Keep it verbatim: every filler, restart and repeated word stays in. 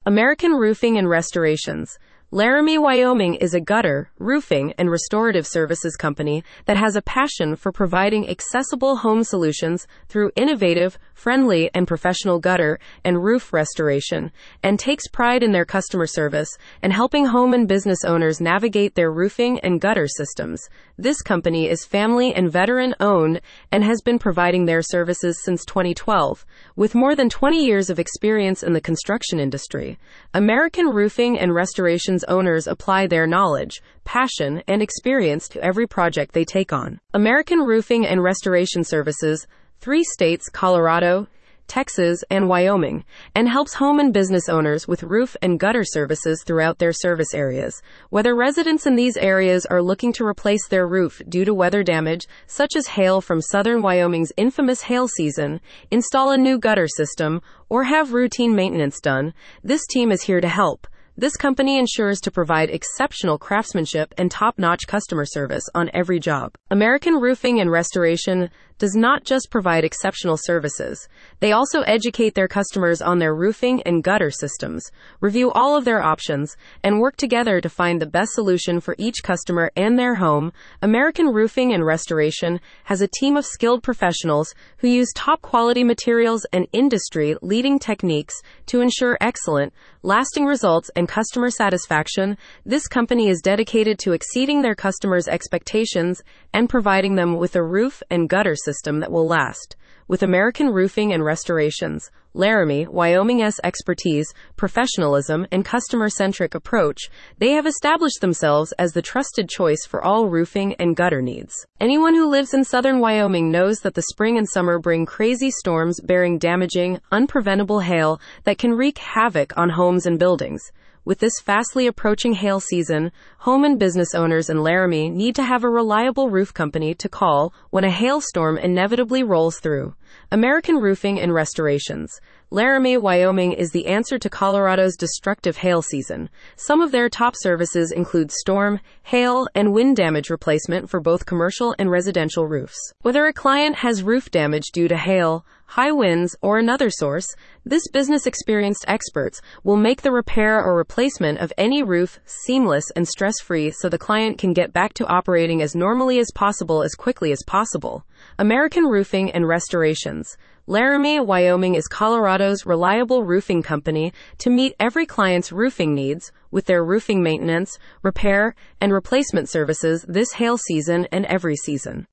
American Roofing and Restorations. Laramie, Wyoming is a gutter, roofing, and restorative services company that has a passion for providing accessible home solutions through innovative, friendly, and professional gutter and roof restoration, and takes pride in their customer service and helping home and business owners navigate their roofing and gutter systems. This company is family and veteran-owned and has been providing their services since twenty twelve, with more than twenty years of experience in the construction industry. American Roofing and Restorations owners apply their knowledge, passion, and experience to every project they take on. American Roofing and Restoration Services, three states, Colorado, Texas, and Wyoming, and helps home and business owners with roof and gutter services throughout their service areas. Whether residents in these areas are looking to replace their roof due to weather damage, such as hail from southern Wyoming's infamous hail season, install a new gutter system, or have routine maintenance done, this team is here to help. This company ensures to provide exceptional craftsmanship and top-notch customer service on every job. American Roofing and Restoration does not just provide exceptional services. They also educate their customers on their roofing and gutter systems, review all of their options, and work together to find the best solution for each customer and their home. American Roofing and Restoration has a team of skilled professionals who use top-quality materials and industry-leading techniques to ensure excellent, lasting results and customer satisfaction. This company is dedicated to exceeding their customers' expectations and providing them with a roof and gutter system that will last. With American Roofing and Restorations, Laramie, Wyoming's expertise, professionalism, and customer-centric approach, they have established themselves as the trusted choice for all roofing and gutter needs. Anyone who lives in southern Wyoming knows that the spring and summer bring crazy storms bearing damaging, unpreventable hail that can wreak havoc on homes and buildings. With this fastly approaching hail season, home and business owners in Laramie need to have a reliable roof company to call when a hailstorm inevitably rolls through. American Roofing and Restorations. Laramie, Wyoming is the answer to Colorado's destructive hail season. Some of their top services include storm, hail, and wind damage replacement for both commercial and residential roofs. Whether a client has roof damage due to hail, high winds, or another source, this business-experienced experts will make the repair or replacement of any roof seamless and stress-free so the client can get back to operating as normally as possible as quickly as possible. American Roofing and Restorations. Laramie, Wyoming is Colorado's reliable roofing company to meet every client's roofing needs with their roofing maintenance, repair, and replacement services this hail season and every season.